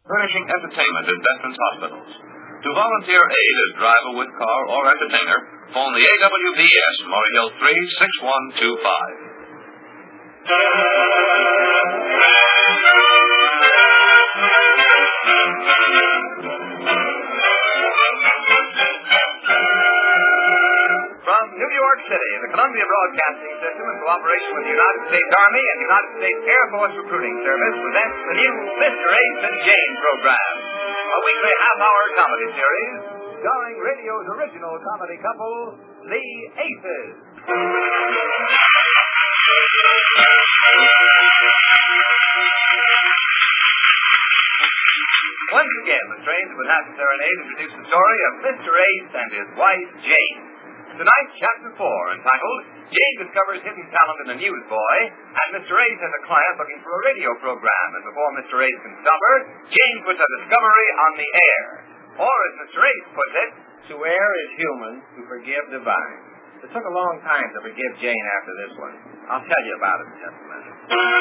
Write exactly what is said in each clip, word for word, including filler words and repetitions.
furnishing entertainment at Veterans Hospitals. To volunteer aid as driver with car or entertainer, phone the A W B S, Murray Hill three six one two five. From New York City, the Columbia Broadcasting System, in cooperation with the United States Army and United States Air Force Recruiting Service, presents the new Mister Ace and Jane program, a weekly half-hour comedy series starring radio's original comedy couple, the Aces. Once again, the strains of the National Serenade introduce the story of Mister Ace and his wife, Jane. Tonight, Chapter four, entitled, Jane Discovers Hidden Talent in a Newsboy, and Mister Ace has a client looking for a radio program, and before Mister Ace can stop her, Jane puts a discovery on the air. Or, as Mister Ace puts it, to err is human, to forgive divine. It took a long time to forgive Jane after this one. I'll tell you about it in just a minute.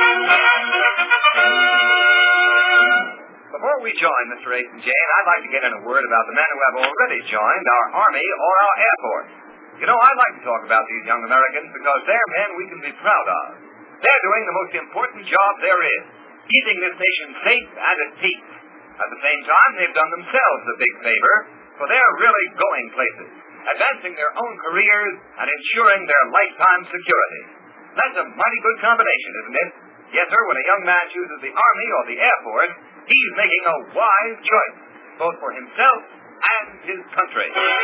Before we join Mister Ace and Jane, I'd like to get in a word about the men who have already joined our Army or our Air Force. You know, I'd like to talk about these young Americans because they're men we can be proud of. They're doing the most important job there is, keeping this nation safe and at peace. At the same time, they've done themselves a big favor, for they're really going places, advancing their own careers and ensuring their lifetime security. That's a mighty good combination, isn't it? Yes, sir, when a young man chooses the Army or the Air Force, he's making a wise choice, both for himself and his country.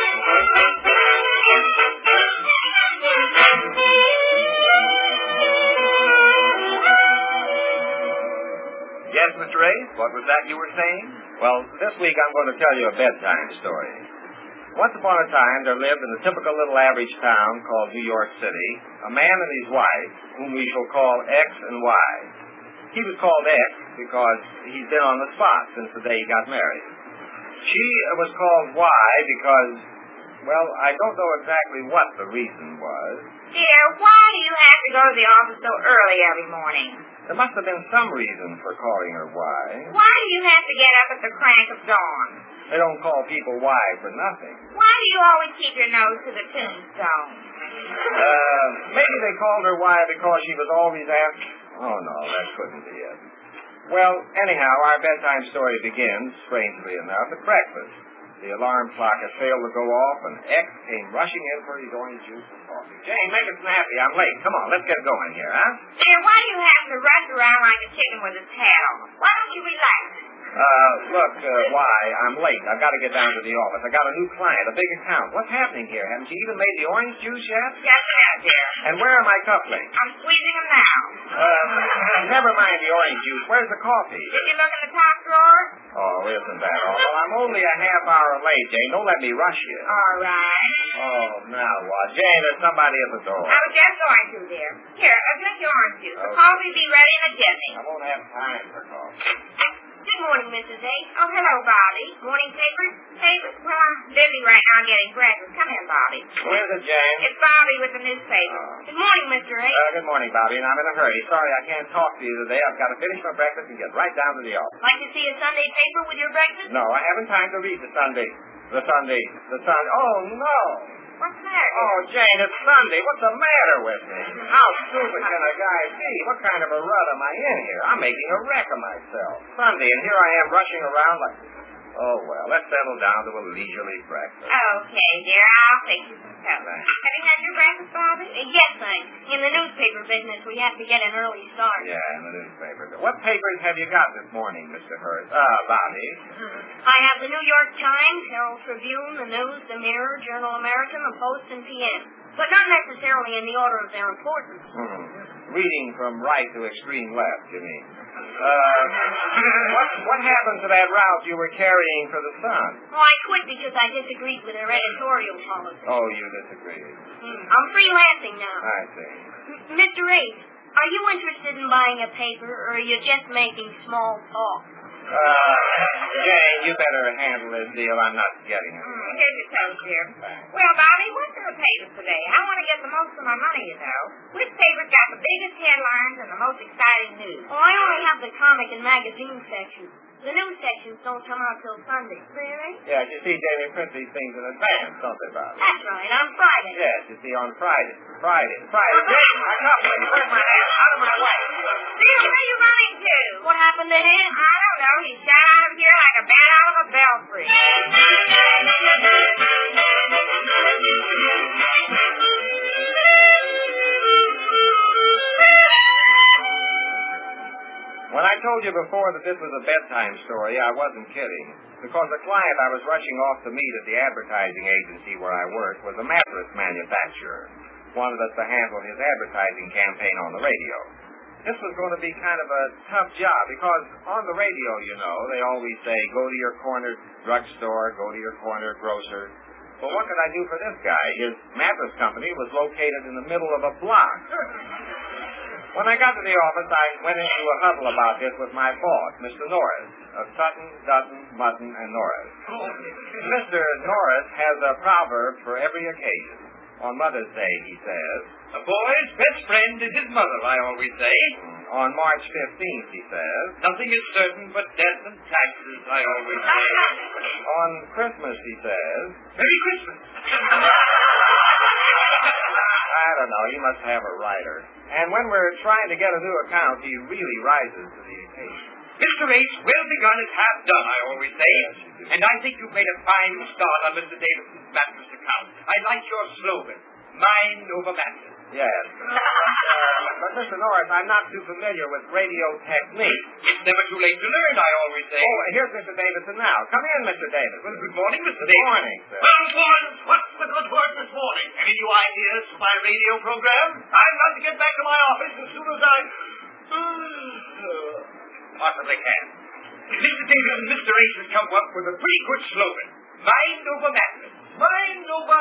Yes, Mister Ace, what was that you were saying? Well, this week I'm going to tell you a bedtime story. Once upon a time, there lived in a typical little average town called New York City a man and his wife, whom we shall call X and Y. He was called X because he'd been on the spot since the day he got married. She was called Y because, well, I don't know exactly what the reason was. Dear, why do you have to go to the office so early every morning? There must have been some reason for calling her Y. Why do you have to get up at the crack of dawn? They don't call people Y for nothing. Why do you always keep your nose to the tombstone? Uh, maybe they called her Y because she was always asked. Oh, no, that couldn't be it. Well, anyhow, our bedtime story begins, strangely enough, at breakfast. The alarm clock had failed to go off, and X came rushing in for his orange juice and coffee. Jane, make it snappy. I'm late. Come on, let's get going here, huh? Dear, why do you have to rush around like a chicken with its head on? Why don't you relax? Uh, look, uh, why? I'm late. I've got to get down to the office. I got a new client, a big account. What's happening here? Haven't you even made the orange juice yet? Just a minute, dear. And where are my cufflinks? I'm squeezing them now. Uh, never mind the orange juice. Where's the coffee? Did you look in the top drawer? Oh, isn't that all? Well, I'm only a half hour late, Jane. Don't let me rush you. All right. Oh, now what? Jane, there's somebody at the door. I was just going to, dear. Here, uh, drink your orange juice. The Okay. coffee will be ready in a jiffy. I won't have time for coffee. Good morning, Missus Ace. Oh, hello, Bobby. Morning papers? Papers? Well, I'm busy right now getting breakfast. Come in, Bobby. Who is it, Jane? It's Bobby with the newspaper. Oh. Good morning, Mister Ace. Uh, good morning, Bobby, and I'm in a hurry. Sorry I can't talk to you today. I've got to finish my breakfast and get right down to the office. Like to see a Sunday paper with your breakfast? No, I haven't time to read the Sunday. The Sunday. The Sunday. Oh, no. What's the matter? Oh, Jane, it's Sunday. What's the matter with me? How stupid can a guy be? What kind of a rut am I in here? I'm making a wreck of myself. Sunday, and here I am rushing around like... Oh, well, let's settle down to a leisurely breakfast. Okay, dear. I'll fix you some toast. Have you had your breakfast, Bobby? Uh, yes, thanks. In the newspaper business, we have to get an early start. Yeah, in the newspaper. What papers have you got this morning, Mister Hurst? Uh, Bobby. Hmm. I have the New York Times, Herald Tribune, the News, the Mirror, Journal American, the Post, and P M. But not necessarily in the order of their importance. Hmm. Reading from right to extreme left, you mean. Uh, what, what happened to that route you were carrying for the Sun? Oh, I quit because I disagreed with their editorial policy. Oh, you disagreed. Hmm. I'm freelancing now. I see. M- Mister Ace, are you interested in buying a paper, or are you just making small talk? Uh, Jane, you better handle this deal. I'm not getting it. Mm, here's your toast, dear. Thanks. Well, Bobby, what's in the papers today? I want to get the most of my money, you know. Which paper's got the biggest headlines and the most exciting news? Oh, I only have the comic and magazine section. The news section selections don't come out till Sunday. Really? Yeah, you see, Jane, they print these things in advance, don't they, Bob? That's right, on Friday. Yes, you see, on Friday. Friday. Friday. Jane, I got me. Where's my hand? Out of my way. Bill, where are you running to? What happened to him? I don't know. He shot out of here like a bat out of a belfry. When I told you before that this was a bedtime story, I wasn't kidding. Because the client I was rushing off to meet at the advertising agency where I worked was a mattress manufacturer. Wanted us to handle his advertising campaign on the radio. This was going to be kind of a tough job because on the radio, you know, they always say, go to your corner drugstore, go to your corner grocer. But what could I do for this guy? His mattress company was located in the middle of a block. When I got to the office, I went into a huddle about this with my boss, Mister Norris, of Sutton, Dutton, Mutton, and Norris. Mister Norris has a proverb for every occasion. On Mother's Day, he says, A boy's best friend is his mother, I always say. On March fifteenth, he says, Nothing is certain but death and taxes, I always say. On Christmas, he says, Merry Christmas. I don't know, he must have a writer. And when we're trying to get a new account, he really rises to the occasion. Mister Ace, well begun is half done, I always say. And I think you've made a fine start on Mister Davison's mattress account. I like your slogan, mind over mattress. Yes. Uh, but, Mister Norris, I'm not too familiar with radio technique. It's never too late to learn, I always say. Oh, here's Mister Davison now. Come in, Mister Davison. Well, good morning, Mister Good Davis. morning, sir. Well, boys, what's the good word this morning? Any new ideas for my radio program? I've got to get back to my office as soon as I... possibly can. Mister Davis and Mister Ace have come up with a pretty good slogan. Mind over mattress. Mind over...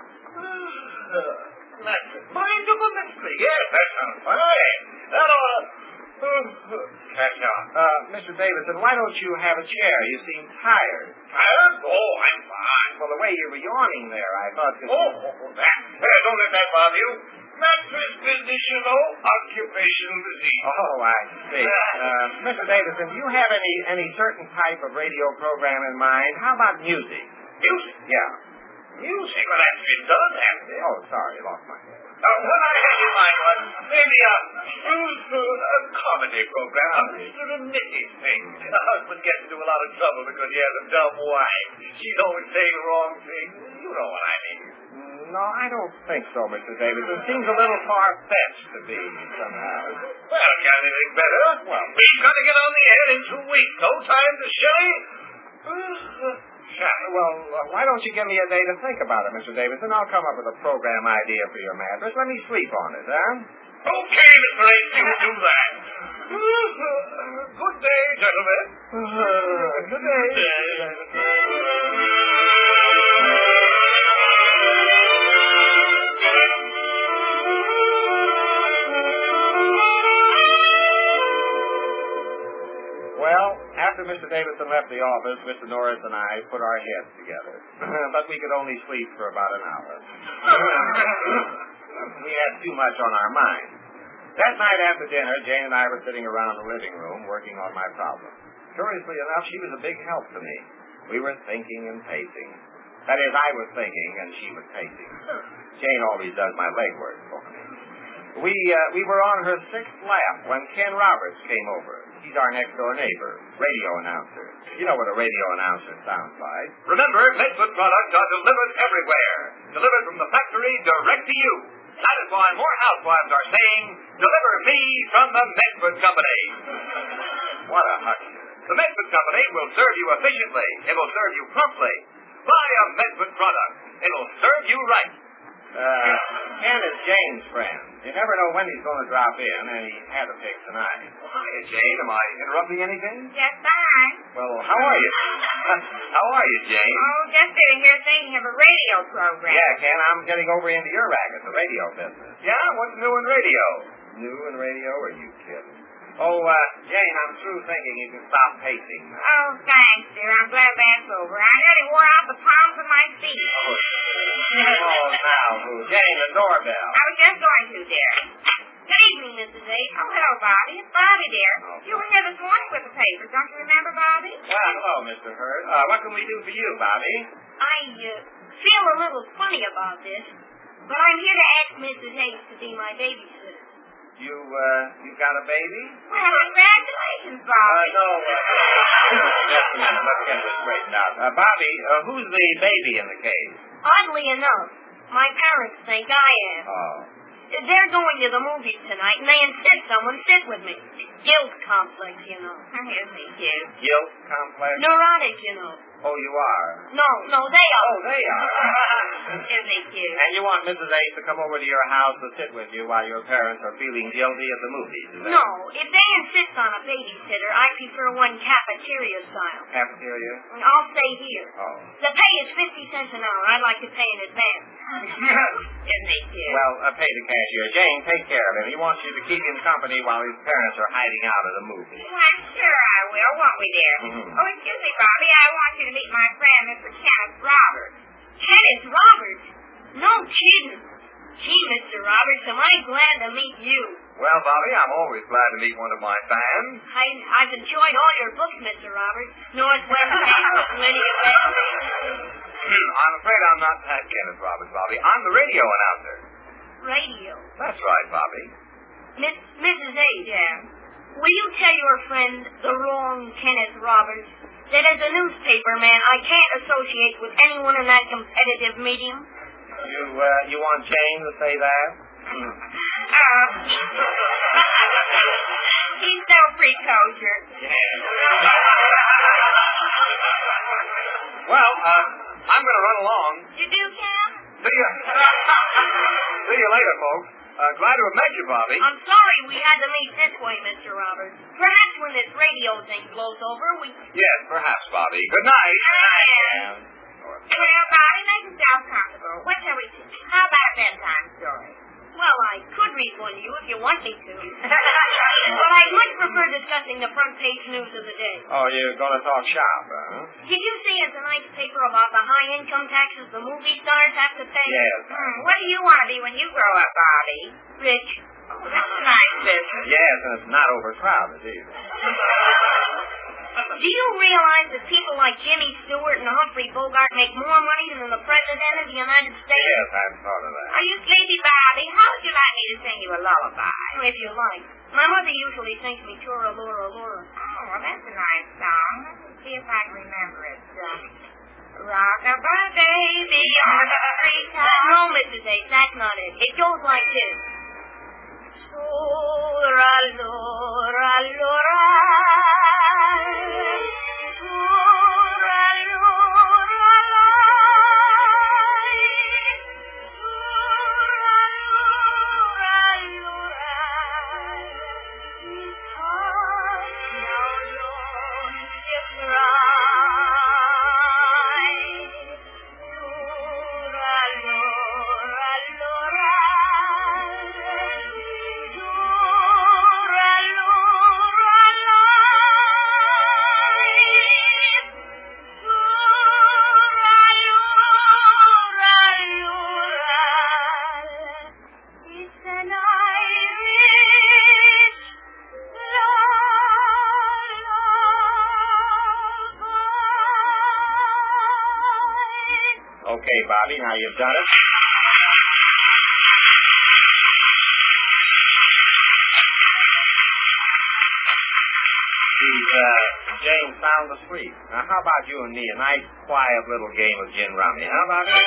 mattress. Mind over mattress. Yes, that sounds fine. That ought to... catch on. Uh, Mister Davison, why don't you have a chair? You seem tired. Tired? Oh, I'm fine. Well, the way you were yawning there, I thought that... Oh, that. Hey, don't let that bother you. Mattress business, you know. Occupational disease. Oh, I see. Uh, Mister Davison, do you have any, any certain type of radio program in mind? How about music? Music? Yeah. Music? Well, that's been done, hasn't it? Oh, sorry, I lost my head. Uh, what I had in mind was maybe a, a comedy program, a Mister and Missus thing. The husband gets into a lot of trouble because he has a dumb wife. She's always saying the wrong thing. You know what I mean. No, I don't think so, Mister Davison. It seems a little far-fetched to be, somehow. Well, got anything better? Well, we've got to get on the air in two weeks. No time to shy. Well, uh, why don't you give me a day to think about it, Mister Davison? I'll come up with a program idea for your mattress. Let me sleep on it, huh? Okay, Mister Ace, you do that. Good day, gentlemen. Uh, good day. Well, after Mister Davison left the office, Mister Norris and I put our heads together. But we could only sleep for about an hour. We had too much on our minds. That night after dinner, Jane and I were sitting around the living room working on my problem. Curiously enough, she was a big help to me. We were thinking and pacing. That is, I was thinking and she was pacing. Jane always does my legwork for me. We uh, we were on her sixth lap when Ken Roberts came over. He's our next-door neighbor, radio announcer. You know what a radio announcer sounds like. Remember, Medford products are delivered everywhere. Delivered from the factory direct to you. That is why more housewives are saying, deliver me from the Medford Company. What a hush. The Medford Company will serve you efficiently. It will serve you promptly. Buy a Medford product. It'll serve you right. Uh, Ken is Jane's friend. You never know when he's going to drop in, and he had to pick tonight. Hi, Jane. Am I interrupting anything? Just fine. Well, how are you? How are you, Jane? Oh, just sitting here thinking of a radio program. Yeah, Ken, I'm getting over into your racket, the radio business. Yeah? What's new in radio? New in radio? Are you kidding? Oh, uh, Jane, I'm through thinking you can stop pacing now. Oh, thanks, dear. I'm glad that's over. I nearly wore out the palms of my feet. Oh, oh now, who? Jane, the doorbell. I was just going to, dear. Good evening, Missus Ace. Oh, hello, Bobby. It's Bobby, dear. Oh. You were here this morning with the papers. Don't you remember, Bobby? Well, hello, Mister Hurd. Uh, what can we do for you, Bobby? I uh, feel a little funny about this, but I'm here to ask Missus Hayes to be my babysitter. You, uh, you got a baby? Well, congratulations, Uh, Bobby. no, uh, just a minute. Let's get this straightened out. Uh, Bobby, uh, who's the baby in the case? Oddly enough, my parents think I am. Oh. They're going to the movies tonight, and they insist someone sit with me. Guilt complex, you know. Isn't he cute? Guilt complex? Neurotic, you know. Oh, you are? No, no, they are. Oh, they are. Isn't he cute? And you want Missus Ace to come over to your house to sit with you while your parents are feeling guilty at the movies, is that No, if they insist on a babysitter, I prefer one cafeteria style. Cafeteria? I'll stay here. Oh. The pay is fifty cents an hour. I'd like to pay in advance. Isn't he cute? Well, uh, pay the cashier. Jane, take care of him. He wants you to keep him company while his parents are hiding out at a movie. Why, sure I will, won't we, dear? Mhm. Oh, excuse me, Bobby. I want you to meet my friend, Mister Kenneth Roberts. Kenneth Roberts? No kidding. Gee, Mister Roberts, am I glad to meet you. Well, Bobby, I'm always glad to meet one of my fans. I, I've enjoyed all your books, Mister Roberts. Northwest Passage, Plenty of Best. I'm afraid I'm not that Kenneth Roberts, Bobby. I'm the radio announcer. Radio. That's right, Bobby. Miss, Missus A. Yeah. Will you tell your friend, the wrong Kenneth Roberts, that as a newspaper man, I can't associate with anyone in that competitive medium? You, uh, you want Jane to say that? Oh. He's so precocious. Well, uh, I'm going to run along. You do, Ken? See you. See you later, folks. Uh, glad to have met you, Bobby. I'm sorry we had to meet this way, Mister Roberts. Perhaps when this radio thing blows over, we... Yes, perhaps, Bobby. Good night. Well, Bobby, make yourself comfortable. What shall we do? How about a bedtime story? Well, I could read one to you if you want me to. But I'd much prefer discussing the front page news of the day. Oh, you're going to talk shop, huh? Did you see in tonight's paper about the high income taxes the movie stars have to pay? Yes. Hmm, what do you want to be when you grow up, Bobby? Rich. Oh, that's a nice business. Yes, and it's not overcrowded, either. Do you realize that people like Jimmy Stewart and Humphrey Bogart make more money than the President of the United States? Yes, I've thought of that. Are you sleepy, Bobby? How would you like me to sing you a lullaby? If you like. My mother usually sings me Tura Lura Lura. Oh, well, that's a nice song. Let me see if I can remember it. Um, Rock-a-bye, baby, on the treetop. No, Missus H, that's not it. It goes like this. Lura Lura Lura. Okay, Bobby, now you've done it. She's, uh, Jane's sound asleep. Now, how about you and me? A nice, quiet little game of gin rummy. How about it?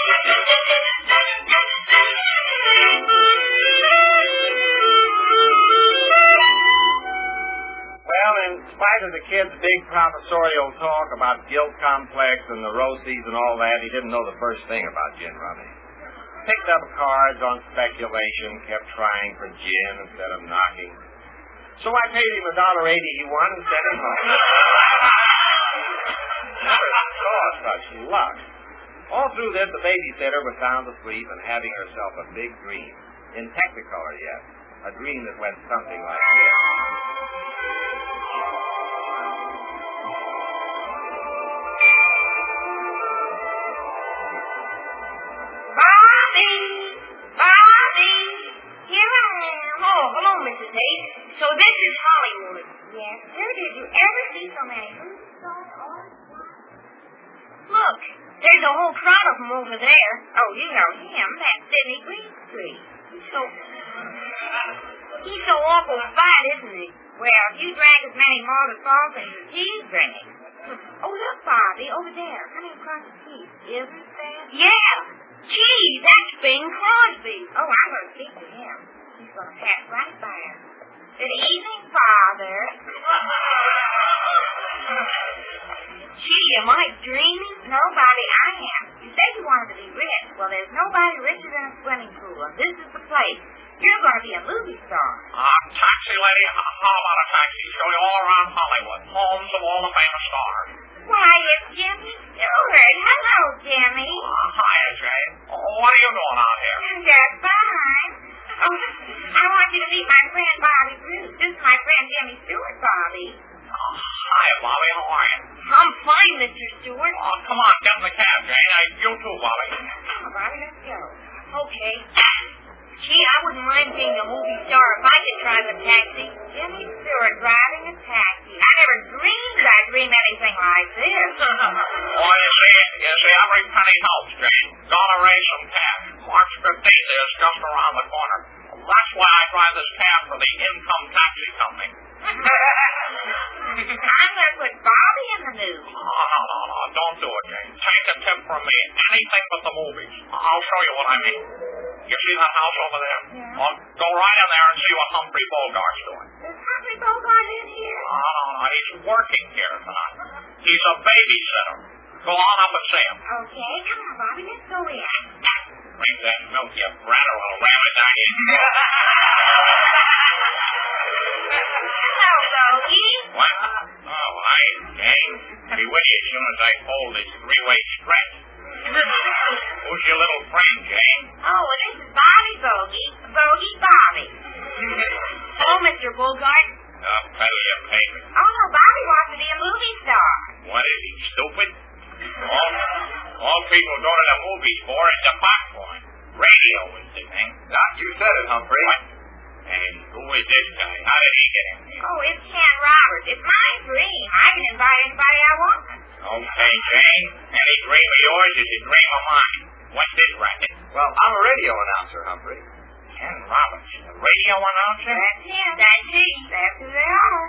Well, in spite of the kid's big professorial talk about guilt complex and neuroses and all that, he didn't know the first thing about gin rummy. Picked up cards on speculation, kept trying for gin instead of knocking. So I paid him a dollar eighty he won and sent him home. Never saw such luck. All through this, the babysitter was sound asleep and having herself a big dream. In Technicolor yet. A dream that went something like this. Bobby! Bobby! Here I am. Oh, hello, Missus Hayes. So this is Hollywood. Yes, sir. Did you ever see so many? So There's a whole crowd of them over there. Oh, you know him. That's Sidney Greenstreet. He's so... He's so awful fat, isn't he? Well, if you drank as many malted falcons as he's drinking. Oh, look, Bobby, over there, coming across the street. Isn't there? Yeah. Gee, that's Bing Crosby. Oh, I'm going to speak to him. He's going to pass right by us. Good evening, Father. Gee, am I dreaming? No, Bobby, I am. You said you wanted to be rich. Well, there's nobody richer than a swimming pool, and this is the place. You're going to be a movie star. Uh, taxi lady, how about a taxi? Show you all around Hollywood, homes of all the famous stars. Why, it's Jimmy Stewart. Hello, Jimmy. Uh, hiya, Jane. Oh, what are you doing out here? Just fine. Oh, I want you to meet my friend Bobby Bruce. This is my friend Jimmy Stewart, Bobby. Uh, hiya, Bobby. How are you? I'm fine, Mister Stewart. Oh, come on, get in the cab, Jane. I, you too, Bobby. Oh, Bobby, let's go. Okay. Gee, I wouldn't mind being a movie star if I could drive a taxi. Jimmy Stewart driving a taxi. I never dreamed I'd dream anything like this. Oh, you see, you see, every penny helps, Jane. Gonna raise some cash. March fifteenth is just around the corner. That's why I drive this cab for the Income Taxi Company. I'm going to put Bobby in the news. Oh, no, no, no. Don't do it, Jane. Take a tip from me. Anything but the movies. I'll show you what I mean. You see that house over there? Yeah. Well, go right in there and see what Humphrey Bogart's doing. Is Humphrey Bogart in here? Oh, no, no. He's working here tonight. He's a babysitter. Go on up and see him. Okay, come on, Bobby. Let's go in. Drink that milk, you brat, or I'll ram it down you. Hello, Bogey. What? Oh, hi, Jane. Be with you as soon as I fold this three-way stretch. Who's your little friend, Jane? Oh, well, this is Bobby Bogey. Bogey Bobby. Oh, Mister Bogart. Oh, peddle your paper. Oh, no, Bobby wants to be a movie star. What is he, stupid? All, all people go to the movies for is the popcorn. Radio is the thing. Doc, you said it, Humphrey. What? And who is this guy? How did he get in here? Oh, it's Ken Roberts. It's my dream. I can invite anybody I want. Okay, Jane. Any dream of yours is a dream of mine. What's this racket? Well, I'm a radio announcer, Humphrey. Ken Roberts, the radio announcer? That's him. That's he. That's who they are.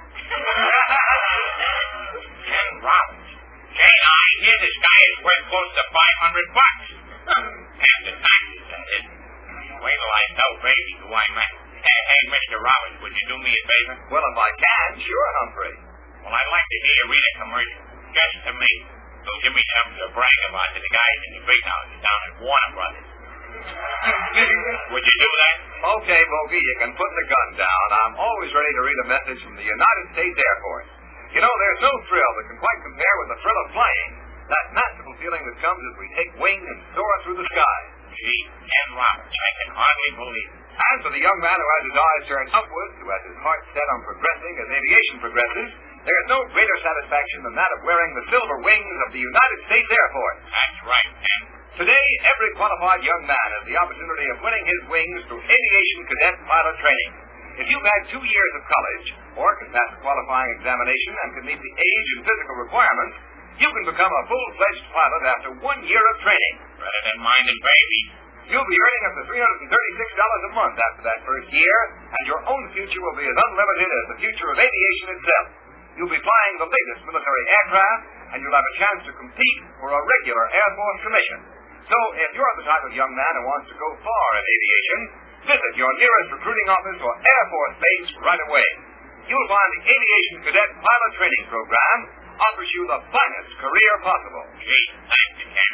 Ken Roberts. Jane, I hear this guy is worth close to five hundred bucks. After taxes, that is. Wait till I tell Baby who I met. Hey, hey, Mister Roberts, would you do me a favor? Well, if I can, sure, Humphrey. Well, I'd like to hear you read a commercial. Just to me. It'll give me something to brag about to the guys in the big houses down at Warner Brothers. Would you do that? Okay, Bogey, you can put the gun down. I'm always ready to read a message from the United States Air Force. You know, there's no thrill that can quite compare with the thrill of flying. That magical feeling that comes as we take wing and soar through the sky. Gee, Ken Roberts, I can hardly believe it. And for the young man who has his eyes turned upwards, who has his heart set on progressing as aviation progresses, there's no greater satisfaction than that of wearing the silver wings of the United States Air Force. That's right, Ken. Today, every qualified young man has the opportunity of winning his wings through aviation cadet pilot training. If you've had two years of college, or can pass a qualifying examination and can meet the age and physical requirements, you can become a full-fledged pilot after one year of training. Better than minding Baby. You'll be earning up to three hundred thirty-six dollars a month after that first year, and your own future will be as unlimited as the future of aviation itself. You'll be flying the latest military aircraft, and you'll have a chance to compete for a regular Air Force commission. So, if you're the type of young man who wants to go far in aviation, visit your nearest recruiting office or Air Force base right away. You'll find the Aviation Cadet Pilot Training Program offers you the finest career possible. Gee, thank you, Ken.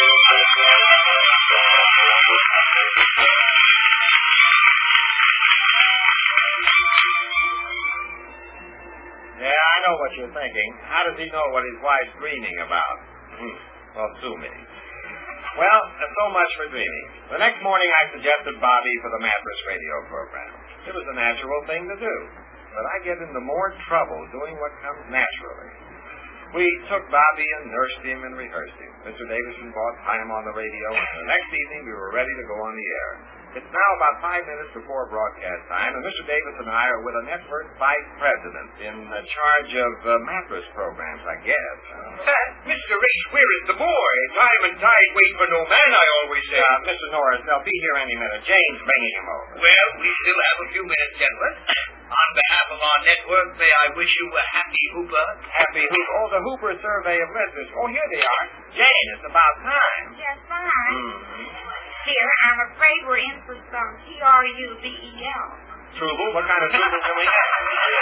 Yeah, I know what you're thinking. How does he know what his wife's dreaming about? Hmm. Well, sue me. Well, so much for dreaming. The next morning I suggested Bobby for the mattress radio program. It was a natural thing to do. But I get into more trouble doing what comes naturally. We took Bobby and nursed him and rehearsed him. Mister Davison bought time on the radio, and the next evening we were ready to go on the air. It's now about five minutes before broadcast time, and Mister Davis and I are with a network vice president in charge of uh, mattress programs, I guess. Uh, Mister Ray where is the boy? Time and tide wait for no man, I always say. Uh, Mister Norris, they'll be here any minute. Jane's bringing him over. Well, we still have a few minutes, gentlemen. On behalf of our network, may I wish you a happy Hooper. Happy Hooper. Oh, the Hooper survey of listeners. Oh, here they are. Jane, it's about time. Just fine. Mm-hmm. Dear, I'm afraid we're in for some T R U B E L. Trouble? What kind of trouble can we have?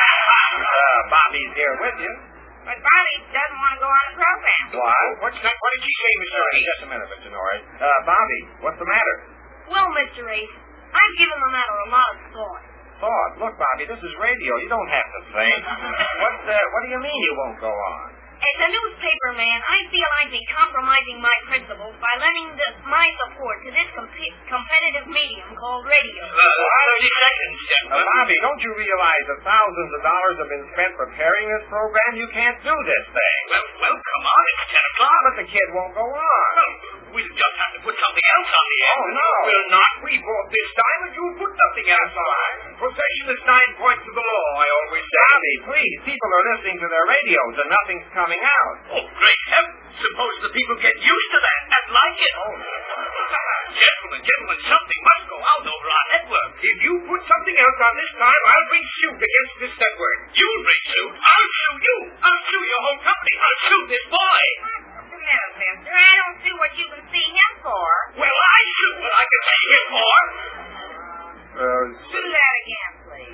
Uh, Bobby's here with you. But Bobby doesn't want to go on the program. What? What's that? What did she say, Mister Uh, Ace? just a minute, Mister Norris. Uh, Bobby, what's the matter? Well, Mister Ace, I've given the matter a lot of thought. Thought. Look, Bobby, this is radio. You don't have to think. What, uh, what do you mean you won't go on? As a newspaper man, I feel I'd be compromising my principles by lending the, my support to this comp- competitive medium called radio. Uh, thirty seconds, Uh, gentlemen. Bobby, don't you realize that thousands of dollars have been spent preparing this program? You can't do this thing. Well, well, come on, it's ten o'clock. But the kid won't go on. Well, we'll just have to put something else on the air. Oh, no. Will not. We bought this time, and you put nothing else on. Possession is nine points of the law, I always say. Bobby, please. People are listening to their radios and nothing's coming out. Oh, great heavens. Suppose the people get used to that and like it. Oh. Gentlemen, gentlemen, something must go out over our network. If you put something else on this time, I'll bring suit against this network. You'll bring suit. I'll sue you. I'll sue your whole company. I'll sue this boy. What's the matter, mister? I don't see what you can see him for. Well, I sue what I can see him for. Uh, Do that again, please.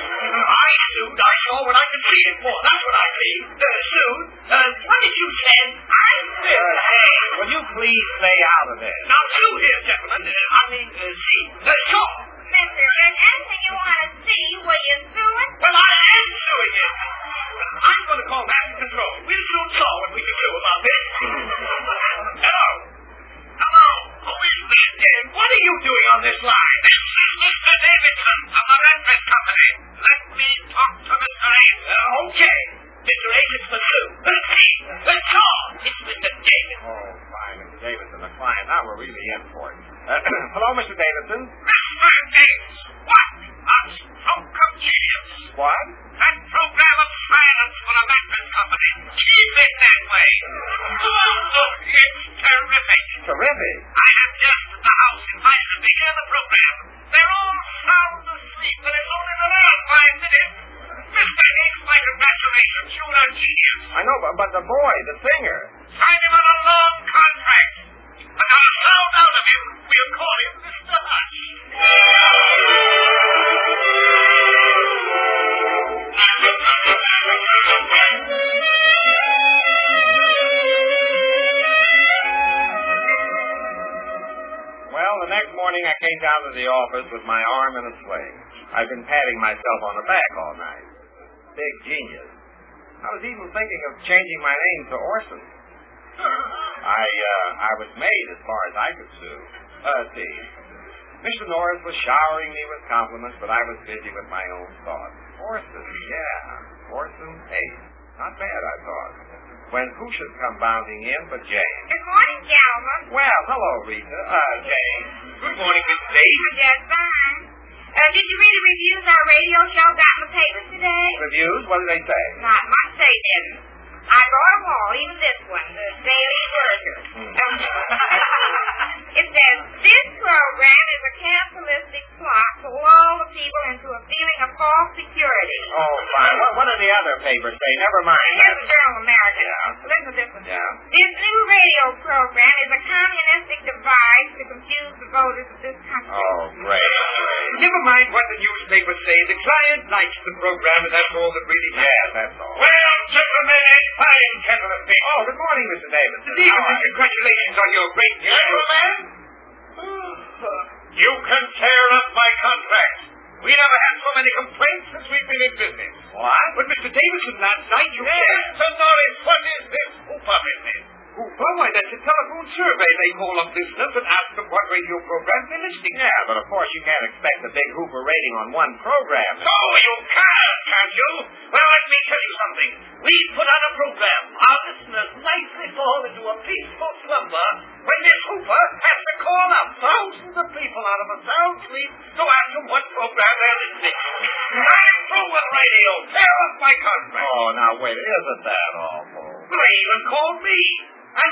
I sued. I saw what I could see him for. That's what I mean. Uh, sued. Uh, what did you say? I sued. uh, hey, will you please stay out of this? Now, sue here, gentlemen. Uh, I mean, uh, see. Uh, saw. Mister, there's anything you want to see, will you sue it? Well, I am suing him. I'm going to call master control. We'll soon saw what we can do about this. Hello. Hello. Who is this, Dan? What are you doing on this line? This is Mister Davidson of the Redbread Company. Let me talk to Mister Ace. Uh, okay. Mister Ace, it's the suit. Let's see. Let's talk. It's Mister Davidson. Oh, fine, Mister Davidson, the client. Now we're really in for it. Uh, hello, Mister Davidson. Mister Ace, what? A stroke of genius. What? That program of silence for a mattress company. Keep it that way. Oh, look, it's terrific. Terrific. I have just at the house invited them to hear the program. They're all sound asleep, but it's only the last five minutes. Mister Ace, my congratulations. You're a genius. I know, but, but the boy, the singer. Sign him on a long contract. And I'll sound out of him. We'll call him Mister Hush. Well, the next morning I came down to the office with my arm in a sling. I've been patting myself on the back all night. Big genius. I was even thinking of changing my name to Orson. I, uh, I was made as far as I could sue. Uh, see. Mister Norris was showering me with compliments, but I was busy with my own thoughts. Orson, yeah. Orson Ace. Not bad, I thought. When who should come bounding in but Jane? Good morning, gentlemen. Well, hello, Rita. Uh, Jane. Good morning, Miss Davis. Just fine. Uh, did you read the reviews our radio show got in the papers today? Reviews? What did they say? Not much they didn't. I brought them all, even this one, the Daily Worker. Um, it says, this program is a capitalistic plot to lull the people into a feeling of false security. Oh, fine. What, what do the other papers say? Never mind. Here's the Journal American. Yeah. Listen to this one. Yeah. This new radio program is a communistic device to confuse the voters of this country. Oh, great. Never mind what the newspapers say. The client likes the program, and that's all that really matters. Yeah, that's all. Well, gentlemen, it's fine, gentlemen. Oh, good morning, Mister Davidson. Davidson, How are you? congratulations on your great news. Gentlemen, You can tear up my contract. We never had so many complaints since we've been in business. What? But Mister Davidson, last night you Yes, said... Mister Norris, what is this Hooper business? Hooper, why, that's a telephone survey. They call up listeners and ask them what radio program they're listening to. Yeah, but of course you can't expect a big Hooper rating on one program. So you can, can't you? Well, let me tell you something. We put on a program. Our listeners nicely fall into a peaceful slumber when this Hooper has to call up thousands of people out of a sound sleep to ask them what program they're listening to. I'm through with radio. Tear up my contract. Oh, now wait, isn't that awful? They even called me. And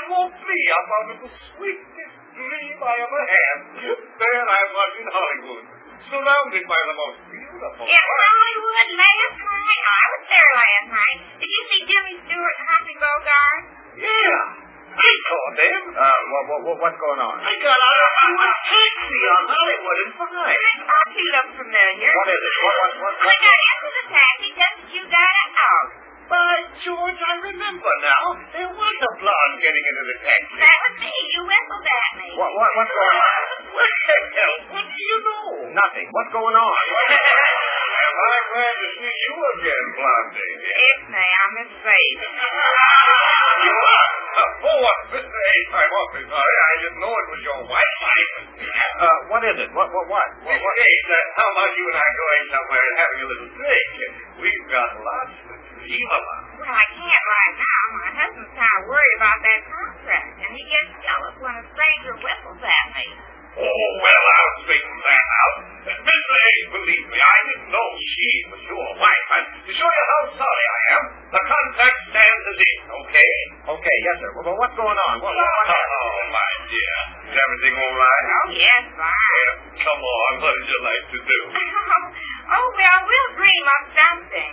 woke me up out of the sweetest dream I ever had. There I was in Hollywood, surrounded by the most beautiful... In Hollywood last night? I was there last night. Did you see Jimmy Stewart and Humphrey Bogart? Yeah, I saw them. Uh, what, what, what's going on? I got out of a taxi on Hollywood and fine. Oh, he looked familiar. What is it? What, what, what, I what? got into the taxi just as you got out. By George, I remember now. There was a blonde getting into the taxi. That was me. You whistled at me. What, what, what's going on? What the hell? What do you know? Nothing. What's going on? Am I glad to see you again, Blondie? It's me. I'm Miss Faith. You are? Uh, oh, what, Mister Ace, I'm awfully sorry. I didn't know it was your wife. I... Uh, what is it? What, what, what? what, Mister what? Ace, uh, how about you and I going somewhere and having a little drink? We've got lots to dream about. Well, I can't right now. My husband's kind of worried about that contract, and he gets jealous when a stranger whistles at me. Oh, well, I'll straighten that out. Mister Ace, believe me, I didn't know she was your wife. And to show you how sorry I am, the contract stands as is, okay? Okay, yes, sir. Well, what's going on? What, what, what happened? Oh, my dear. Is everything all right? Oh, yes, fine. Well, come on. What would you like to do? Oh, well, we'll dream of something.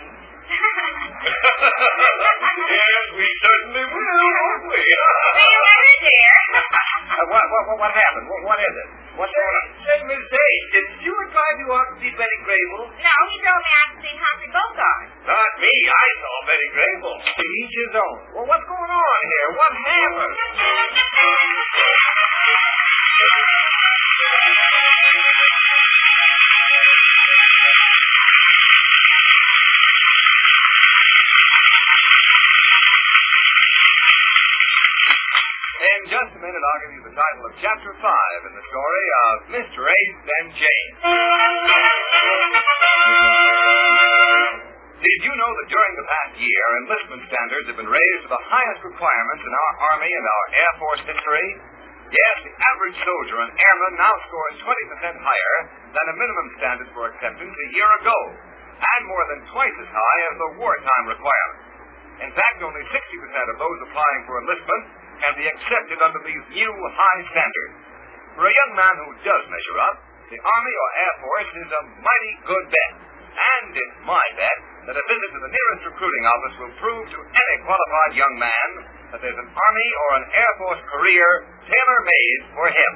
Yes, we certainly will, won't we? See you later, dear. Uh, what, what, what, what happened? What, what is it? What's going on? Say, Miss Ace, did you advise you out to see Betty Grable? No, he told me I could see Humphrey Bogart. Not me. I saw Betty Grable. To each his own. Well, what's going on here? What happened? In just a minute, I'll give you the title of Chapter five in the story of Mister Ace and Jane. Did you know that during the past year, enlistment standards have been raised to the highest requirements in our Army and our Air Force history? Yes, the average soldier and airman now scores twenty percent higher than a minimum standard for acceptance a year ago, and more than twice as high as the wartime requirement. In fact, only sixty percent of those applying for enlistment can be accepted under these new high standards. For a young man who does measure up, the Army or Air Force is a mighty good bet. And it's my bet that a visit to the nearest recruiting office will prove to any qualified young man that there's an Army or an Air Force career tailor-made for him.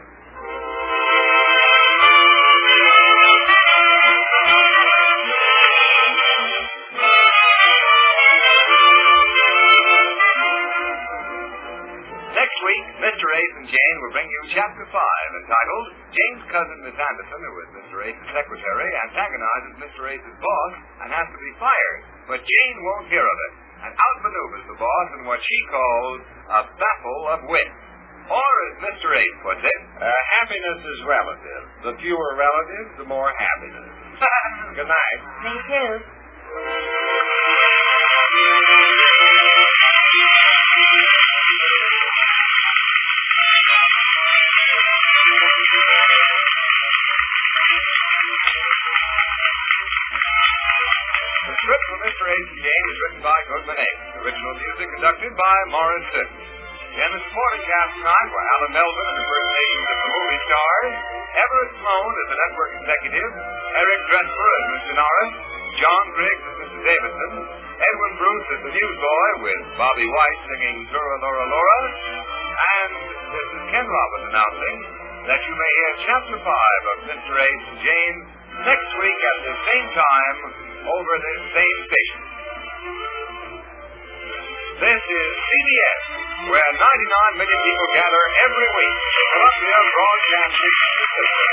Next week, Mister Ace and Jane will bring you Chapter five, entitled Jane's Cousin, Miss Anderson, who is Mister Ace's secretary, antagonizes Mister Ace's boss and has to be fired. But Jane won't hear of it, and outmaneuvers the boss in what she calls a battle of wits. Or, as Mister Ace puts it, Uh, happiness is relative. The fewer relatives, the more happiness. Good night. Me too. The script for Mister Ace and Jane is written by Goodman Ace. Original music conducted by Morris Sims. In the supporting cast tonight were Alan Melvin and impersonations of the movie stars, Everett Sloan as the network executive, Eric Dresper as Mister Norris, John Griggs as Mister Davidson, Edwin Bruce as the newsboy with Bobby White singing Zura Laura Laura, and this is Ken Roberts announcing that you may hear Chapter five of Mister Ace and Jane next week at the same time over this same station. This is C B S, where ninety-nine million people gather every week. The Columbia Broadcasting System.